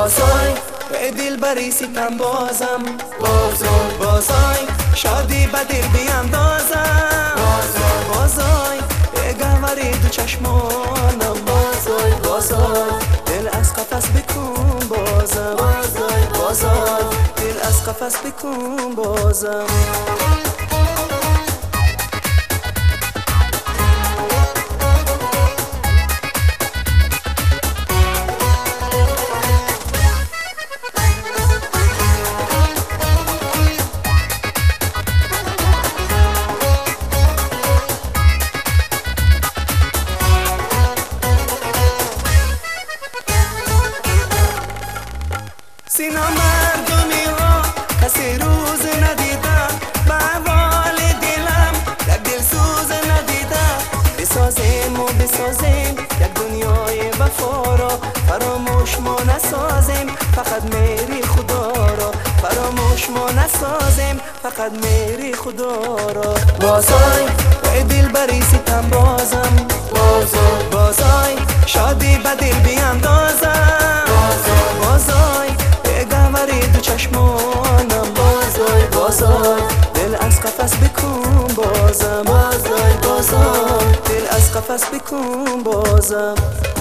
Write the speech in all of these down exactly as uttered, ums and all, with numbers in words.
بازای دل بری ستم بازم بازای بازای شادی به دل بیاندازم بازای بازای گوری دو چشمانم بازای بازای دل از قفس بکن بازم بازای بازای دل از قفس بکن بازم سینا مردمی ها کسی روز ندیدم به احوال دلم یک دل سوز ندیدم بسازیم و بسازیم یک دنیای وفا را فراموش ما نسازیم فقط میری خدا را فراموش ما نسازیم فقط میری خدا را بازای و دل بری ستم بازم بازای بازای شادی به دل بیاندازم بازای بازای گوری دو چشمانم بازای بازای دل از قفس بکن بازم بازای بازای دل از قفس بکن بازم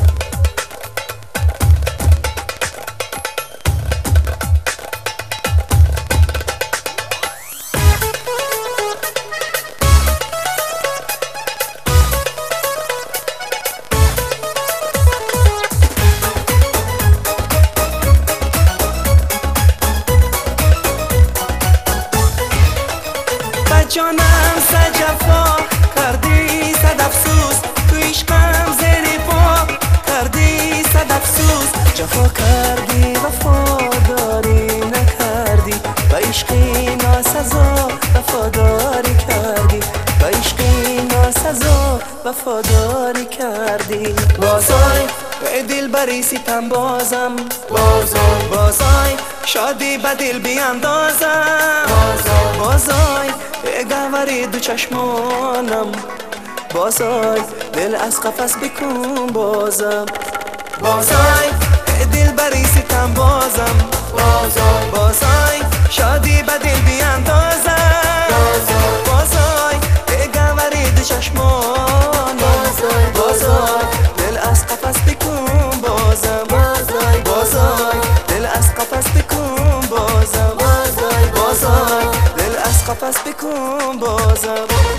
جانم صد جفا کردی صد افسوس تو عشقم زیر پا کردی صد افسوس جفا کردی وفاداری نکردی به عشقی ناسزا وفاداری کردی به عشقی ناسزا وفاداری کردی بازای دل بری ستم بازم بازای بازای شادی به دل بیاندازم بازای بازای گوری دو چشمانم بازای دل از قفس بکن بازم بازای دل بری ستم بازم بازای بازای شادی به دل بیاندازم بازای بازای گوری دو چشمانم بازای بازای دل از قفس بکن بازم بازای بازای دل از قفس بکن بازم بازای بازای دل از قفس بکن بازم